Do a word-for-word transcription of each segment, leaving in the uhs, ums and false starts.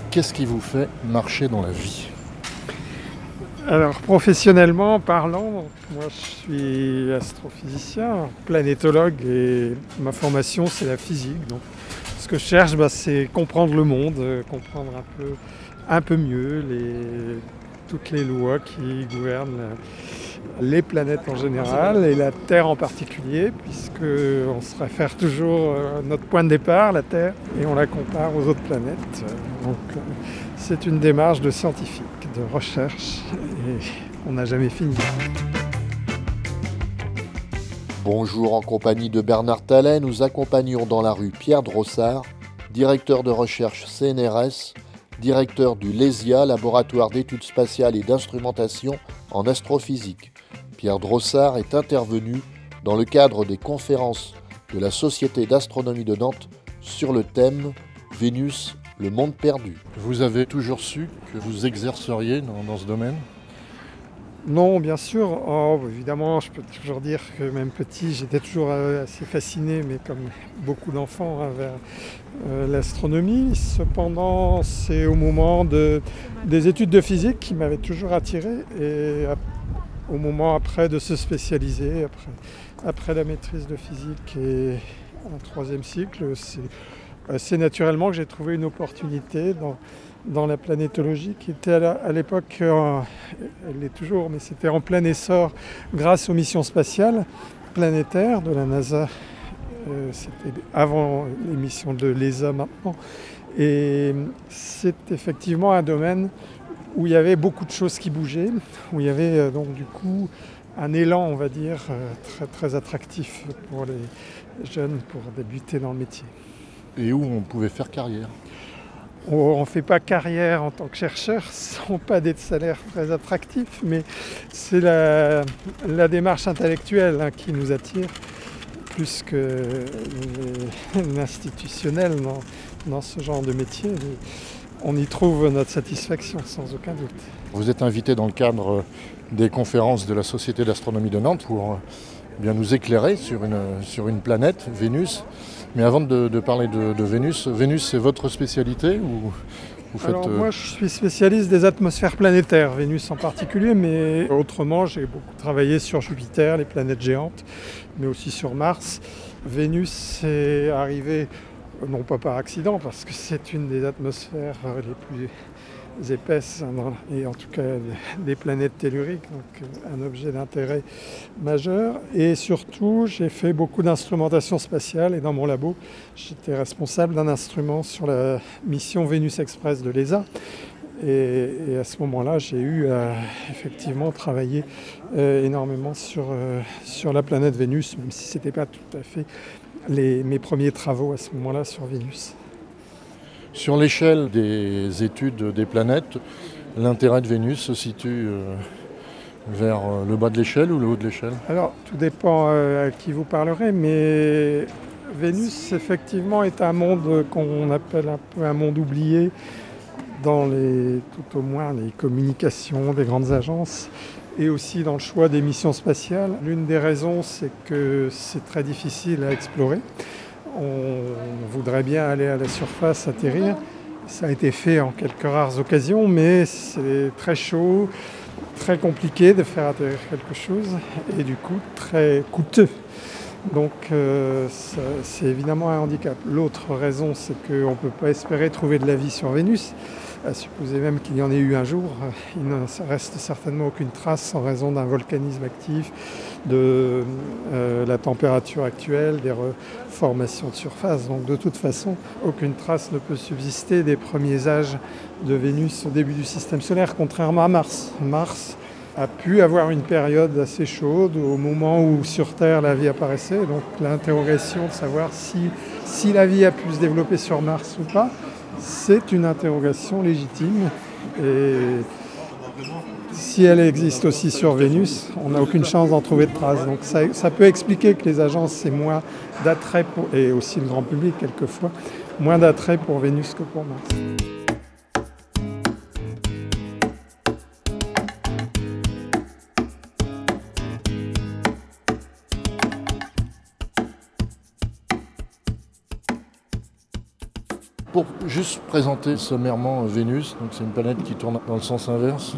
Qu'est-ce qui vous fait marcher dans la vie ? Alors professionnellement parlant, moi je suis astrophysicien, planétologue et ma formation c'est la physique. Donc ce que je cherche bah, c'est comprendre le monde, euh, comprendre un peu, un peu mieux les, toutes les lois qui gouvernent les planètes en général et la Terre en particulier, puisqu'on se réfère toujours à notre point de départ, la Terre, et on la compare aux autres planètes. Donc c'est une démarche de scientifique, de recherche, et on n'a jamais fini. Bonjour, en compagnie de Bernard Tallet, nous accompagnons dans la rue Pierre Drossard, directeur de recherche C N R S, directeur du LESIA, laboratoire d'études spatiales et d'instrumentation en astrophysique. Pierre Drossard est intervenu dans le cadre des conférences de la Société d'astronomie de Nantes sur le thème « Vénus, le monde perdu ». Vous avez toujours su que vous exerceriez dans, dans ce domaine ? Non, bien sûr. Oh, évidemment, je peux toujours dire que même petit, j'étais toujours assez fasciné, mais comme beaucoup d'enfants, hein, vers euh, l'astronomie. Cependant, c'est au moment de, des études de physique qui m'avaient toujours attiré, et à, au moment après de se spécialiser, après, après la maîtrise de physique et un troisième cycle, c'est assez naturellement que j'ai trouvé une opportunité dans dans la planétologie qui était à, la, à l'époque, euh, elle l'est toujours, mais c'était en plein essor grâce aux missions spatiales planétaires de la NASA. Euh, c'était avant les missions de l'E S A maintenant. Et c'est effectivement un domaine où il y avait beaucoup de choses qui bougeaient, où il y avait euh, donc du coup un élan, on va dire, euh, très, très attractif pour les jeunes pour débuter dans le métier. Et où on pouvait faire carrière ? On ne fait pas carrière en tant que chercheur sans pas des salaires très attractifs, mais c'est la, la démarche intellectuelle hein, qui nous attire plus que l'institutionnel dans, dans ce genre de métier. On y trouve notre satisfaction sans aucun doute. Vous êtes invité dans le cadre des conférences de la Société d'astronomie de Nantes pour bien nous éclairer sur une, sur une planète, Vénus. Mais avant de, de parler de, de Vénus, Vénus c'est votre spécialité ou vous faites... Alors moi je suis spécialiste des atmosphères planétaires, Vénus en particulier, mais autrement j'ai beaucoup travaillé sur Jupiter, les planètes géantes, mais aussi sur Mars. Vénus est arrivée, non pas par accident, parce que c'est une des atmosphères les plus épaisses, et en tout cas des planètes telluriques, donc un objet d'intérêt majeur. Et surtout, j'ai fait beaucoup d'instrumentation spatiale, et dans mon labo, j'étais responsable d'un instrument sur la mission Vénus Express de l'E S A. Et, et à ce moment-là, j'ai eu à effectivement travailler euh, énormément sur, euh, sur la planète Vénus, même si ce n'était pas tout à fait les, mes premiers travaux à ce moment-là sur Vénus. Sur l'échelle des études des planètes, l'intérêt de Vénus se situe euh, vers le bas de l'échelle ou le haut de l'échelle ? Alors, tout dépend euh, à qui vous parlerez, mais Vénus, effectivement, est un monde qu'on appelle un peu un monde oublié dans les, tout au moins les communications des grandes agences et aussi dans le choix des missions spatiales. L'une des raisons, c'est que c'est très difficile à explorer. On voudrait bien aller à la surface, atterrir. Ça a été fait en quelques rares occasions, mais c'est très chaud, très compliqué de faire atterrir quelque chose et du coup très coûteux. Donc euh, ça, c'est évidemment un handicap. L'autre raison, c'est qu'on ne peut pas espérer trouver de la vie sur Vénus. À supposer même qu'il y en ait eu un jour, il ne reste certainement aucune trace en raison d'un volcanisme actif, de euh, la température actuelle, des reformations de surface. Donc de toute façon, aucune trace ne peut subsister des premiers âges de Vénus au début du système solaire, contrairement à Mars. Mars a pu avoir une période assez chaude au moment où sur Terre la vie apparaissait. Donc l'interrogation de savoir si, si la vie a pu se développer sur Mars ou pas, c'est une interrogation légitime. Et si elle existe aussi sur Vénus, on n'a aucune chance d'en trouver de traces. Donc ça, ça peut expliquer que les agences aient moins d'attrait, pour, et aussi le grand public quelquefois, moins d'attrait pour Vénus que pour Mars. pour juste présenter sommairement Vénus, donc c'est une planète qui tourne dans le sens inverse.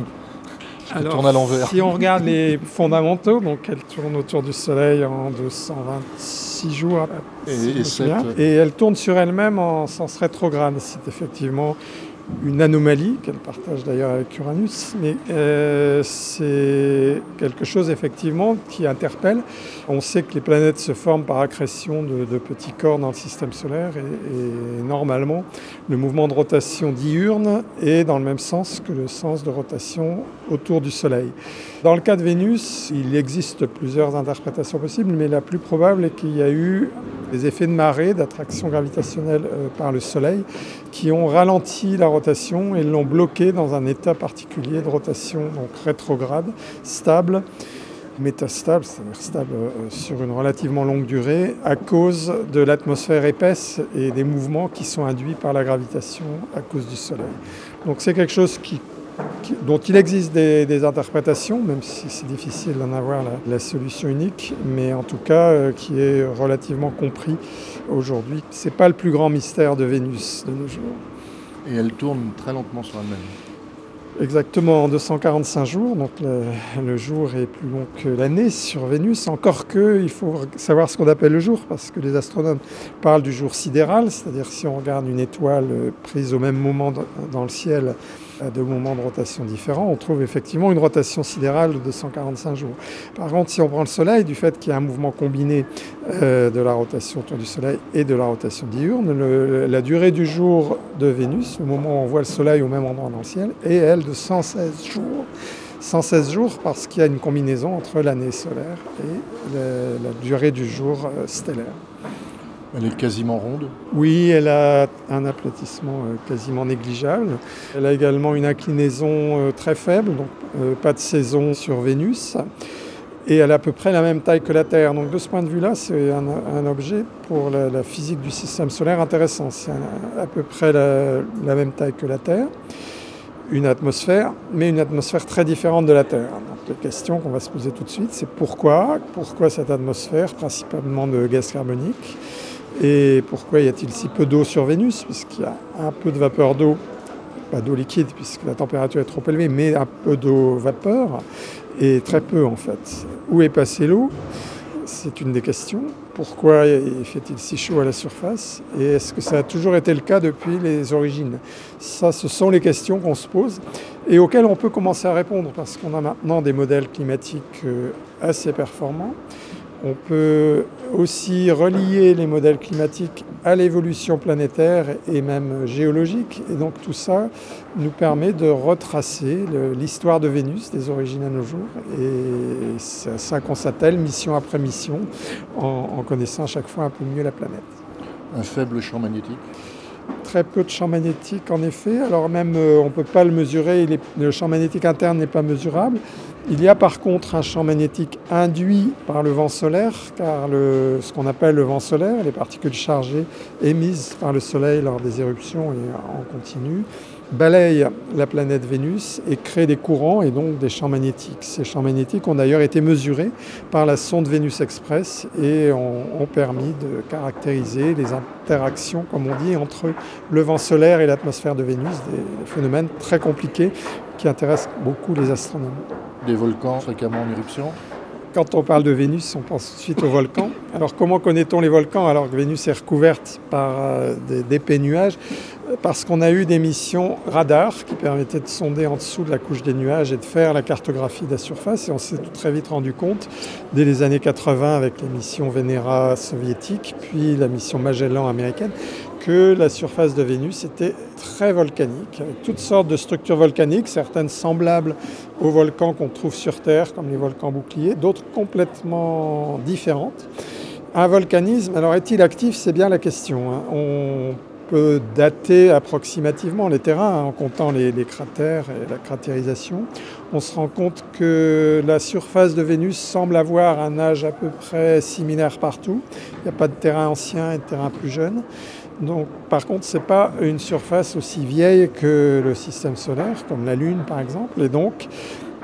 Elle Alors, tourne à l'envers. Si on regarde les fondamentaux, donc elle tourne autour du Soleil en deux cent vingt-six jours, Et, si je et me sept, souviens. Et elle tourne sur elle-même en sens rétrograde. C'est effectivement une anomalie qu'elle partage d'ailleurs avec Uranus, mais euh, c'est quelque chose effectivement qui interpelle. On sait que les planètes se forment par accrétion de, de petits corps dans le système solaire et, et normalement le mouvement de rotation diurne est dans le même sens que le sens de rotation autour du Soleil. Dans le cas de Vénus, il existe plusieurs interprétations possibles, mais la plus probable est qu'il y a eu des effets de marée, d'attraction gravitationnelle euh, par le Soleil, qui ont ralenti la rotation et l'ont bloqué dans un état particulier de rotation, donc rétrograde, stable, métastable, c'est-à-dire stable euh, sur une relativement longue durée, à cause de l'atmosphère épaisse et des mouvements qui sont induits par la gravitation à cause du Soleil. Donc c'est quelque chose qui dont il existe des, des interprétations, même si c'est difficile d'en avoir la, la solution unique, mais en tout cas euh, qui est relativement compris aujourd'hui. Ce n'est pas le plus grand mystère de Vénus de nos jours. Et elle tourne très lentement sur elle-même. Exactement, en deux cent quarante-cinq jours, donc le, le jour est plus long que l'année sur Vénus, encore que il faut savoir ce qu'on appelle le jour, parce que les astronomes parlent du jour sidéral, c'est-à-dire si on regarde une étoile prise au même moment dans le ciel, à deux moments de rotation différents, on trouve effectivement une rotation sidérale de deux cent quarante-cinq jours. Par contre, si on prend le Soleil, du fait qu'il y a un mouvement combiné euh, de la rotation autour du Soleil et de la rotation diurne, le, la durée du jour de Vénus, le moment où on voit le Soleil au même endroit dans le ciel, est elle de cent seize jours. cent seize jours parce qu'il y a une combinaison entre l'année solaire et le, la durée du jour euh, stellaire. Elle est quasiment ronde. Oui, elle a un aplatissement quasiment négligeable. Elle a également une inclinaison très faible, donc pas de saison sur Vénus. Et elle a à peu près la même taille que la Terre. Donc de ce point de vue-là, c'est un, un objet pour la, la physique du système solaire intéressant. C'est un, à peu près la, la même taille que la Terre. Une atmosphère, mais une atmosphère très différente de la Terre. Donc la question qu'on va se poser tout de suite, c'est pourquoi Pourquoi cette atmosphère, principalement de gaz carbonique ? Et pourquoi y a-t-il si peu d'eau sur Vénus, puisqu'il y a un peu de vapeur d'eau, pas d'eau liquide puisque la température est trop élevée, mais un peu d'eau vapeur, et très peu en fait. Où est passée l'eau ? C'est une des questions. Pourquoi fait-il si chaud à la surface ? Et est-ce que ça a toujours été le cas depuis les origines ? Ça, ce sont les questions qu'on se pose et auxquelles on peut commencer à répondre, parce qu'on a maintenant des modèles climatiques assez performants. On peut aussi relier les modèles climatiques à l'évolution planétaire et même géologique. Et donc tout ça nous permet de retracer le, l'histoire de Vénus, des origines à nos jours. Et c'est ça qu'on s'attelle, mission après mission, en, en connaissant à chaque fois un peu mieux la planète. Un faible champ magnétique ? Très peu de champ magnétique en effet. Alors même euh, on ne peut pas le mesurer, il est, le champ magnétique interne n'est pas mesurable. Il y a par contre un champ magnétique induit par le vent solaire, car le, ce qu'on appelle le vent solaire, les particules chargées émises par le Soleil lors des éruptions et en continu, balayent la planète Vénus et créent des courants et donc des champs magnétiques. Ces champs magnétiques ont d'ailleurs été mesurés par la sonde Vénus Express et ont, ont permis de caractériser les interactions, comme on dit, entre le vent solaire et l'atmosphère de Vénus, des phénomènes très compliqués qui intéressent beaucoup les astronomes. Des volcans fréquemment en éruption ? Quand on parle de Vénus, on pense tout de suite aux volcans. Alors comment connaît-on les volcans alors que Vénus est recouverte par euh, des, d'épais nuages ? Parce qu'on a eu des missions radar qui permettaient de sonder en dessous de la couche des nuages et de faire la cartographie de la surface. Et on s'est très vite rendu compte, dès les années quatre-vingts avec les missions Venera soviétiques, puis la mission Magellan américaine, que la surface de Vénus était très volcanique, avec toutes sortes de structures volcaniques, certaines semblables aux volcans qu'on trouve sur Terre, comme les volcans boucliers, d'autres complètement différentes. Un volcanisme, alors est-il actif ? C'est bien la question. Hein. On peut dater approximativement les terrains hein, en comptant les, les cratères et la cratérisation. On se rend compte que la surface de Vénus semble avoir un âge à peu près similaire partout. Il n'y a pas de terrain ancien et de terrain plus jeune. Donc, par contre, ce n'est pas une surface aussi vieille que le système solaire, comme la Lune par exemple. Et donc,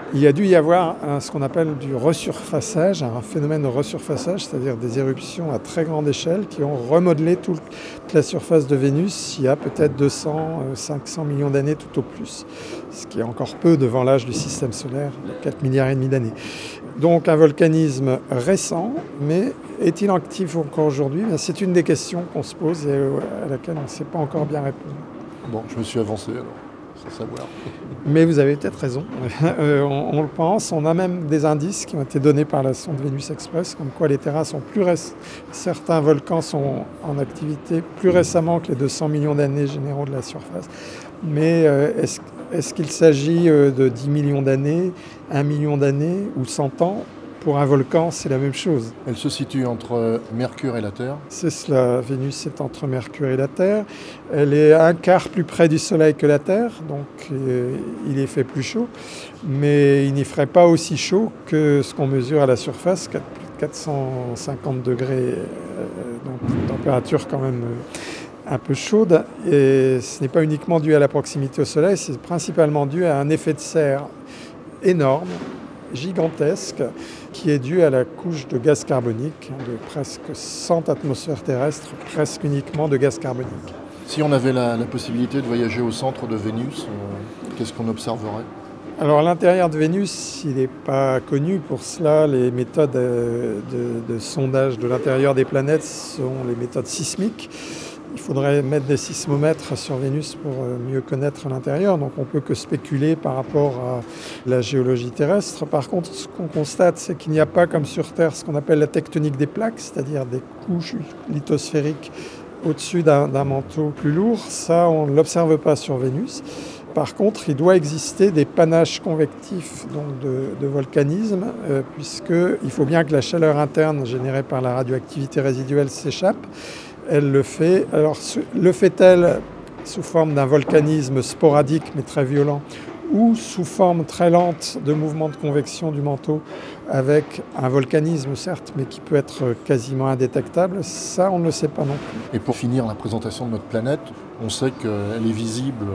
Il y a dû y avoir un, ce qu'on appelle du resurfaçage, un phénomène de resurfaçage, c'est-à-dire des éruptions à très grande échelle qui ont remodelé tout, toute la surface de Vénus il y a peut-être deux cents, cinq cents millions d'années tout au plus, ce qui est encore peu devant l'âge du système solaire de quatre milliards et demi d'années. Donc un volcanisme récent, mais est-il actif encore aujourd'hui ? C'est une des questions qu'on se pose et à laquelle on ne sait pas encore bien répondre. Bon, je me suis avancé alors, sans savoir. Mais vous avez peut-être raison, euh, on, on le pense. On a même des indices qui ont été donnés par la sonde Vénus Express, comme quoi les terrains sont plus récents. Certains volcans sont en activité plus récemment que les deux cents millions d'années généraux de la surface. Mais euh, est-ce, est-ce qu'il s'agit de dix millions d'années, un million d'années ou cent ans ? Pour un volcan, c'est la même chose. Elle se situe entre Mercure et la Terre. C'est cela, Vénus est entre Mercure et la Terre. Elle est un quart plus près du Soleil que la Terre, donc euh, il y fait plus chaud. Mais il n'y ferait pas aussi chaud que ce qu'on mesure à la surface, quatre cent cinquante degrés, euh, donc une température quand même euh, un peu chaude. Et ce n'est pas uniquement dû à la proximité au Soleil, c'est principalement dû à un effet de serre énorme, gigantesque, qui est dû à la couche de gaz carbonique, de presque cent atmosphères terrestres, presque uniquement de gaz carbonique. Si on avait la, la possibilité de voyager au centre de Vénus, euh, qu'est-ce qu'on observerait ? Alors à l'intérieur de Vénus, il n'est pas connu. Pour cela, les méthodes de, de, de sondage de l'intérieur des planètes sont les méthodes sismiques. Il faudrait mettre des sismomètres sur Vénus pour mieux connaître l'intérieur, donc on ne peut que spéculer par rapport à la géologie terrestre. Par contre, ce qu'on constate, c'est qu'il n'y a pas comme sur Terre ce qu'on appelle la tectonique des plaques, c'est-à-dire des couches lithosphériques au-dessus d'un, d'un manteau plus lourd. Ça, on ne l'observe pas sur Vénus. Par contre, il doit exister des panaches convectifs donc de, de volcanisme, euh, puisqu'il faut bien que la chaleur interne générée par la radioactivité résiduelle s'échappe. Elle le fait. Alors, le fait-elle sous forme d'un volcanisme sporadique mais très violent ou sous forme très lente de mouvement de convection du manteau avec un volcanisme certes mais qui peut être quasiment indétectable, ça on ne le sait pas non plus. Et pour finir la présentation de notre planète, on sait qu'elle est visible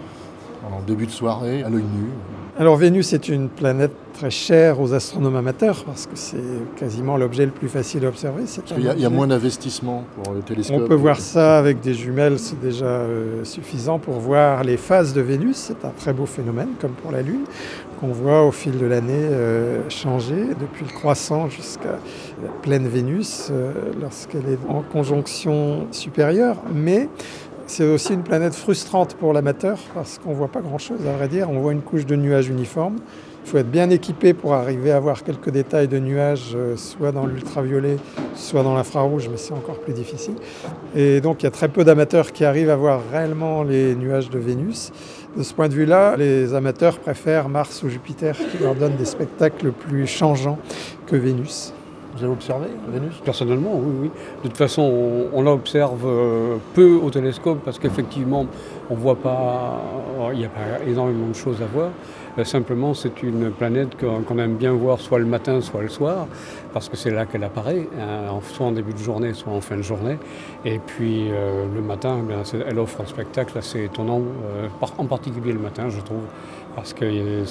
en début de soirée à l'œil nu. Alors Vénus est une planète très chère aux astronomes amateurs parce que c'est quasiment l'objet le plus facile à observer. C'est parce qu'il y a, il y a moins d'investissement pour le télescope. On peut voir ça avec des jumelles, c'est déjà euh, suffisant pour voir les phases de Vénus. C'est un très beau phénomène, comme pour la Lune, qu'on voit au fil de l'année euh, changer, depuis le croissant jusqu'à la pleine Vénus, euh, lorsqu'elle est en conjonction supérieure. Mais c'est aussi une planète frustrante pour l'amateur parce qu'on ne voit pas grand-chose, à vrai dire. On voit une couche de nuages uniformes. Il faut être bien équipé pour arriver à voir quelques détails de nuages, soit dans l'ultraviolet, soit dans l'infrarouge, mais c'est encore plus difficile. Et donc il y a très peu d'amateurs qui arrivent à voir réellement les nuages de Vénus. De ce point de vue-là, les amateurs préfèrent Mars ou Jupiter qui leur donnent des spectacles plus changeants que Vénus. Vous avez observé Vénus ? Personnellement, oui, oui. De toute façon, on, on l'observe peu au télescope parce qu'effectivement, on voit pas, il n'y a pas énormément de choses à voir. Euh, simplement, c'est une planète qu'on, qu'on aime bien voir soit le matin, soit le soir, parce que c'est là qu'elle apparaît, hein, soit en début de journée, soit en fin de journée. Et puis euh, le matin, eh bien, elle offre un spectacle assez étonnant, euh, en particulier le matin, je trouve. Parce qu'elle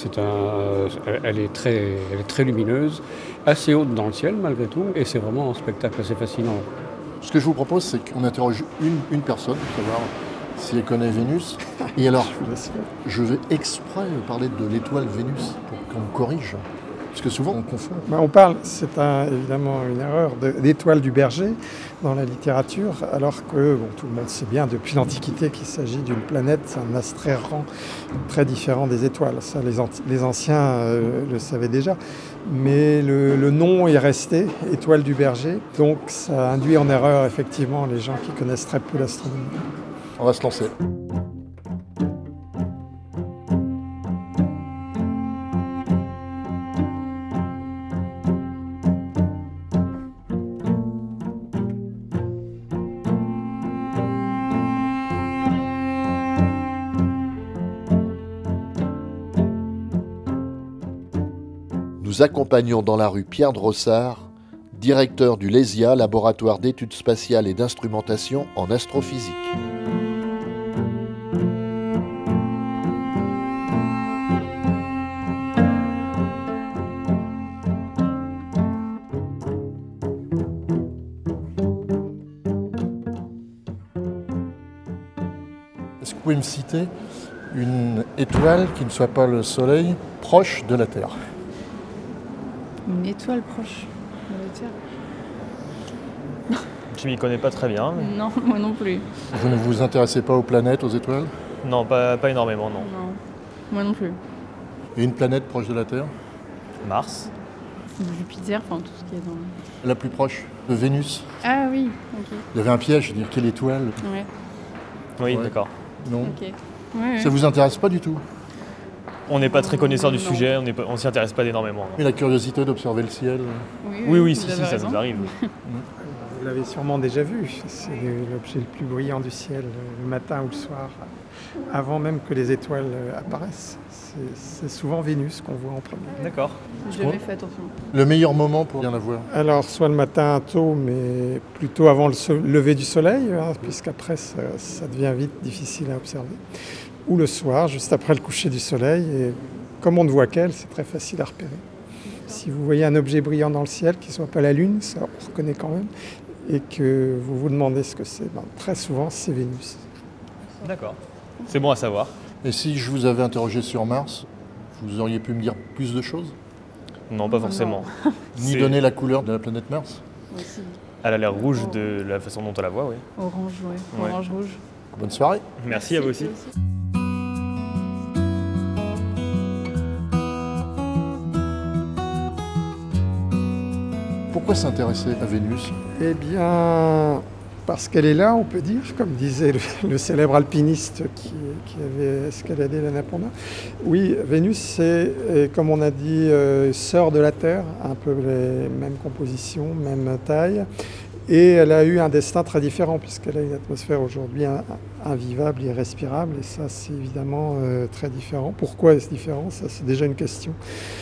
est, très, elle est très lumineuse, assez haute dans le ciel malgré tout, et c'est vraiment un spectacle assez fascinant. Ce que je vous propose, c'est qu'on interroge une, une personne pour savoir si elle connaît Vénus. Et alors, je vais exprès parler de l'étoile Vénus pour qu'on me corrige. Parce que souvent, on confond. Ben, on parle, c'est un, évidemment une erreur, de, d'étoile du berger dans la littérature, alors que bon, tout le monde sait bien depuis l'Antiquité qu'il s'agit d'une planète, un astre errant très différent des étoiles. Ça, les, les anciens euh, le savaient déjà. Mais le, le nom est resté, étoile du berger. Donc ça induit en erreur effectivement les gens qui connaissent très peu l'astronomie. On va se lancer. Nous accompagnons dans la rue Pierre Drossard, directeur du LESIA, laboratoire d'études spatiales et d'instrumentation en astrophysique. Vous pouvez me citer une étoile qui ne soit pas le Soleil, proche de la Terre? Une étoile proche de la Terre. Je m'y connais pas très bien. mais- Non, moi non plus. Vous ne vous intéressez pas aux planètes, aux étoiles? Non, pas, pas énormément, non. Non, moi non plus. Et une planète proche de la Terre? Mars. Jupiter, enfin tout ce qui est dans... La plus proche de Vénus. Ah oui, ok. Il y avait un piège, je veux dire, quelle étoile? Ouais, Oui, Ouais. d'accord. Non. ok. Ouais, ouais. Ça vous intéresse pas du tout? On n'est pas très connaisseur du Non. sujet, on n'est pas- on s'y intéresse pas énormément. non. Mais la curiosité d'observer le ciel. Oui, oui, vous si, avez si, ça raison. nous arrive. Vous l'avez sûrement déjà vu, c'est l'objet le plus brillant du ciel, le matin ou le soir, avant même que les étoiles apparaissent. C'est- C'est souvent Vénus qu'on voit en premier. D'accord. J'ai jamais fait attention. Le meilleur moment pour bien la voir? Alors, soit le matin tôt, mais plutôt avant le so- lever du soleil, hein, puisqu'après ça, ça devient vite difficile à observer. Ou le soir, juste après le coucher du soleil, et comme on ne voit qu'elle, c'est très facile à repérer. Si vous voyez un objet brillant dans le ciel, qui ne soit pas la Lune, ça on reconnaît quand même, et que vous vous demandez ce que c'est, ben, très souvent c'est Vénus. D'accord. C'est bon à savoir. Et si je vous avais interrogé sur Mars, vous auriez pu me dire plus de choses? Non, pas forcément. Ni C'est- donner la couleur de la planète Mars? Aussi. Elle a l'air rouge de la façon dont on la voit, oui. Orange, ouais. Ouais. Orange-rouge. Bonne soirée. Merci à vous aussi. Pourquoi s'intéresser à Vénus? Eh bien, parce qu'elle est là, on peut dire, comme disait le, le célèbre alpiniste qui, qui avait escaladé l'Annapurna. Oui, Vénus, c'est, euh, comme on a dit, euh, sœur de la Terre, un peu les mêmes compositions, même taille. Et elle a eu un destin très différent, puisqu'elle a une atmosphère aujourd'hui in- invivable, irrespirable, et ça, c'est évidemment euh, très différent. Pourquoi est-ce différent? Ça, c'est déjà une question.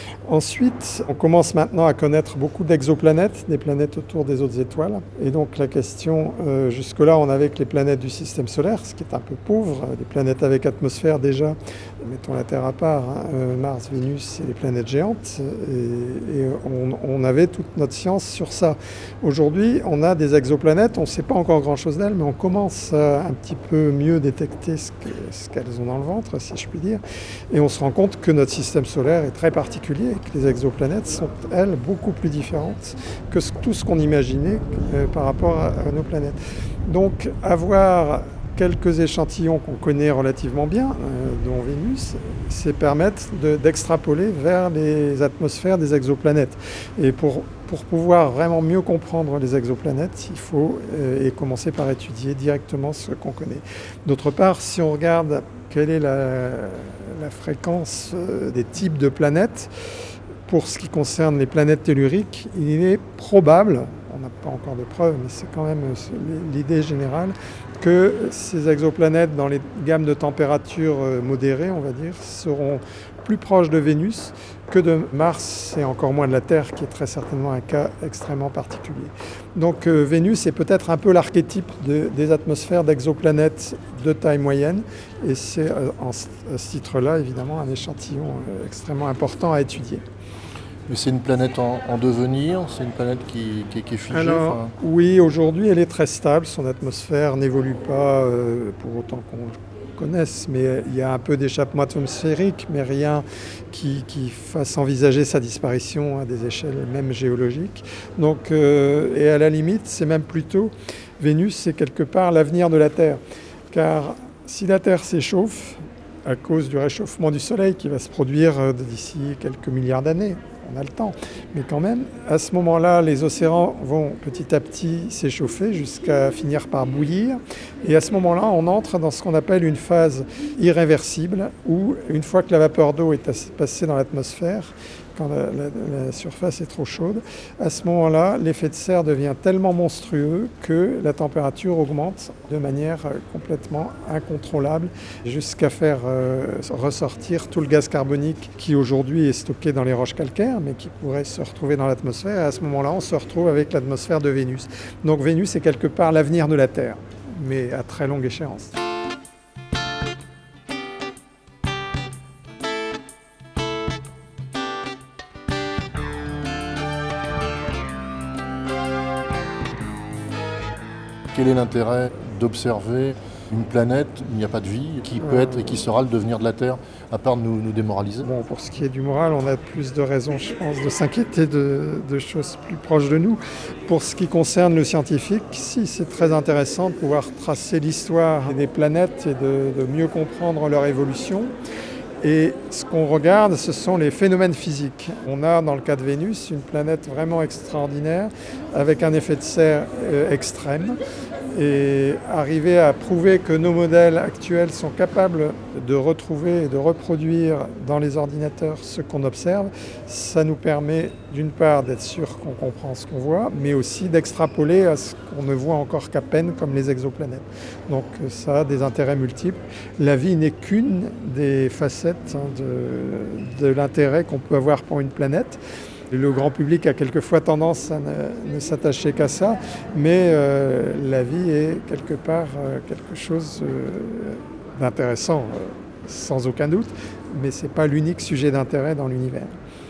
Ensuite, on commence maintenant à connaître beaucoup d'exoplanètes, des planètes autour des autres étoiles. Et donc la question, euh, jusque-là, on avait que les planètes du système solaire, ce qui est un peu pauvre. Les planètes avec atmosphère déjà, mettons la Terre à part, hein, euh, Mars, Vénus et les planètes géantes. Et, et on, on avait toute notre science sur ça. Aujourd'hui, on a des exoplanètes, on ne sait pas encore grand-chose d'elles, mais on commence à un petit peu mieux détecter ce que- ce qu'elles ont dans le ventre, si je puis dire. Et on se rend compte que notre système solaire est très particulier, que les exoplanètes sont, elles, beaucoup plus différentes que ce- tout ce qu'on imaginait euh, par rapport à, à nos planètes. Donc, avoir quelques échantillons qu'on connaît relativement bien, euh, dont Vénus, c'est permettre de- d'extrapoler vers les atmosphères des exoplanètes. Et pour, pour pouvoir vraiment mieux comprendre les exoplanètes, il faut euh, et commencer par étudier directement ce qu'on connaît. D'autre part, si on regarde quelle est la, la fréquence euh, des types de planètes, pour ce qui concerne les planètes telluriques, il est probable, on n'a pas encore de preuves, mais c'est quand même euh, l'idée générale, que ces exoplanètes dans les gammes de température euh, modérées, on va dire, seront plus proches de Vénus que de Mars et encore moins de la Terre, qui est très certainement un cas extrêmement particulier. Donc euh, Vénus est peut-être un peu l'archétype de- des atmosphères d'exoplanètes de taille moyenne, et c'est euh, en ce à ce titre-là, évidemment, un échantillon euh, extrêmement important à étudier. Mais c'est une planète en, en devenir, c'est une planète qui, qui, qui est figée. Alors, enfin, oui, aujourd'hui, elle est très stable. Son atmosphère n'évolue pas euh, pour autant qu'on connaisse, mais il y a un peu d'échappement atmosphérique, mais rien qui, qui fasse envisager sa disparition à des échelles même géologiques. Donc, euh, et à la limite, c'est même plutôt Vénus, c'est quelque part l'avenir de la Terre. Car si la Terre s'échauffe, à cause du réchauffement du Soleil qui va se produire euh, d'ici quelques milliards d'années, on a le temps. Mais quand même, à ce moment-là, les océans vont petit à petit s'échauffer jusqu'à finir par bouillir. Et à ce moment-là, on entre dans ce qu'on appelle une phase irréversible, où une fois que la vapeur d'eau est as- passée dans l'atmosphère, quand la, la- la surface est trop chaude, à ce moment-là, l'effet de serre devient tellement monstrueux que la température augmente de manière euh, complètement incontrôlable, jusqu'à faire euh, ressortir tout le gaz carbonique qui aujourd'hui est stocké dans les roches calcaires, mais qui pourrait se retrouver dans l'atmosphère. Et à ce moment-là, on se retrouve avec l'atmosphère de Vénus. Donc Vénus est quelque part l'avenir de la Terre, mais à très longue échéance. Quel est l'intérêt d'observer Une planète, il n'y a pas de vie, qui peut Euh, être et qui sera le devenir de la Terre, à part de nous, nous démoraliser. Bon, pour ce qui est du moral, on a plus de raisons, je pense, de s'inquiéter de, de choses plus proches de nous. Pour ce qui concerne le scientifique, si, c'est très intéressant de pouvoir tracer l'histoire des planètes et de, de mieux comprendre leur évolution. Et ce qu'on regarde, ce sont les phénomènes physiques. On a, dans le cas de Vénus, une planète vraiment extraordinaire, avec un effet de serre euh, extrême. Et arriver à prouver que nos modèles actuels sont capables de retrouver et de reproduire dans les ordinateurs ce qu'on observe, ça nous permet d'une part d'être sûr qu'on comprend ce qu'on voit, mais aussi d'extrapoler à ce qu'on ne voit encore qu'à peine, comme les exoplanètes. Donc ça a des intérêts multiples. La vie n'est qu'une des facettes hein, de, de l'intérêt qu'on peut avoir pour une planète. Le grand public a quelquefois tendance à ne, ne s'attacher qu'à ça, mais euh, la vie est quelque part euh, quelque chose euh, d'intéressant, euh, sans aucun doute, mais ce n'est pas l'unique sujet d'intérêt dans l'univers.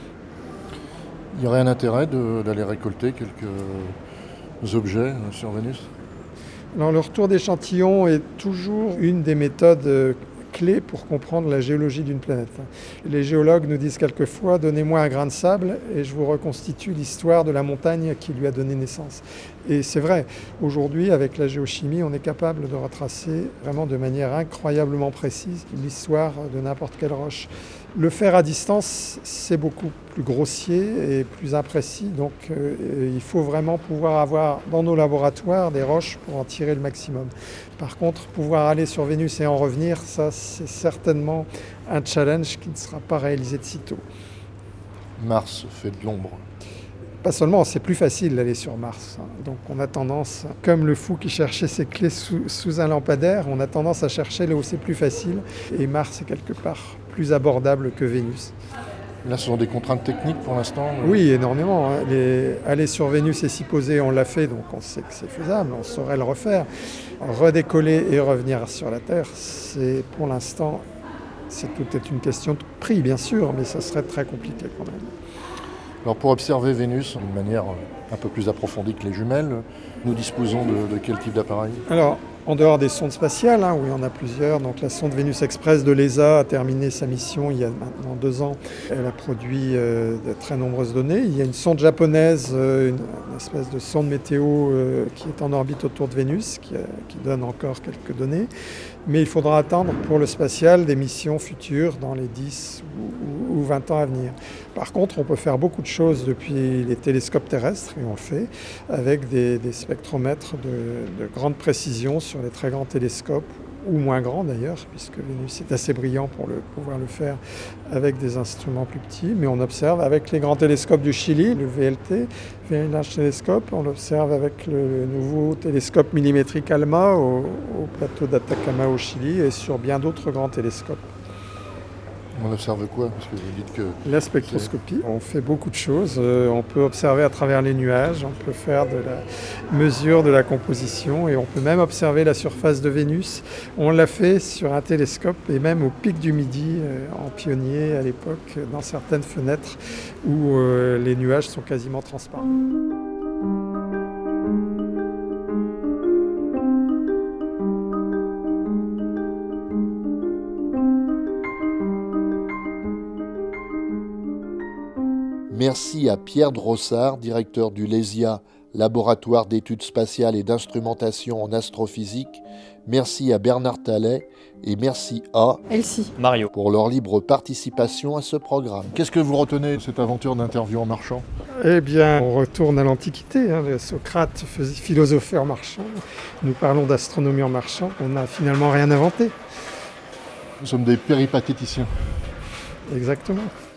Il y aurait un intérêt de- d'aller récolter quelques objets euh, sur Vénus? Alors, le retour d'échantillons est toujours une des méthodes euh, clés pour comprendre la géologie d'une planète. Les géologues nous disent quelquefois « donnez-moi un grain de sable et je vous reconstitue l'histoire de la montagne qui lui a donné naissance ». Et c'est vrai, aujourd'hui avec la géochimie, on est capable de retracer vraiment de manière incroyablement précise l'histoire de n'importe quelle roche. Le faire à distance, c'est beaucoup plus grossier et plus imprécis, donc euh, il faut vraiment pouvoir avoir dans nos laboratoires des roches pour en tirer le maximum. Par contre, pouvoir aller sur Vénus et en revenir, ça c'est certainement un challenge qui ne sera pas réalisé de sitôt. Mars fait de l'ombre. Pas seulement, c'est plus facile d'aller sur Mars. Donc on a tendance, comme le fou qui cherchait ses clés sous, sous un lampadaire, on a tendance à chercher là où c'est plus facile. Et Mars est quelque part plus abordable que Vénus. Là, ce sont des contraintes techniques pour l'instant? euh, Oui, énormément. hein. Les- aller sur Vénus et s'y poser, on l'a fait, donc on sait que c'est faisable, on saurait le refaire. Redécoller et revenir sur la Terre, c'est pour l'instant, c'est tout est une question de prix, bien sûr, mais ça serait très compliqué quand même. Alors pour observer Vénus d'une manière euh, un peu plus approfondie que les jumelles, nous disposons de, de quel type d'appareil? Alors, en dehors des sondes spatiales, hein, où il y en a plusieurs, donc la sonde Vénus Express de l'E S A a terminé sa mission il y a maintenant deux ans. Elle a produit euh, de très nombreuses données. Il y a une sonde japonaise, euh, une, une espèce de sonde météo euh, qui est en orbite autour de Vénus, qui, euh, qui donne encore quelques données. Mais il faudra attendre pour le spatial des missions futures dans les dix ou, ou, ou vingt ans à venir. Par contre, on peut faire beaucoup de choses depuis les télescopes terrestres, et on le fait, avec des, des spectromètres de, de grande précision sur les très grands télescopes, ou moins grands d'ailleurs, puisque Vénus est assez brillant pour le, pouvoir le faire avec des instruments plus petits. Mais on observe avec les grands télescopes du Chili, le V L T, Very Large Telescope, on l'observe avec le nouveau télescope millimétrique ALMA au, au plateau d'Atacama au Chili, et sur bien d'autres grands télescopes. On observe quoi? Parce que vous dites que La spectroscopie, on fait beaucoup de choses. Euh, on peut observer à travers les nuages, on peut faire de la mesure de la composition et on peut même observer la surface de Vénus. On l'a fait sur un télescope et même au pic du Midi, euh, en pionnier à l'époque, dans certaines fenêtres où euh, les nuages sont quasiment transparents. merci à Pierre Drossard, directeur du LESIA, Laboratoire d'études spatiales et d'instrumentation en astrophysique. Merci à Bernard Tallet et merci à Elsie. Mario. pour leur libre participation à ce programme. Qu'est-ce que vous retenez de cette aventure d'interview en marchant? Eh bien, on retourne à l'Antiquité. Hein. Socrate faisait philosopher en marchant. Nous parlons d'astronomie en marchant. On n'a finalement rien inventé. Nous sommes des péripatéticiens. Exactement.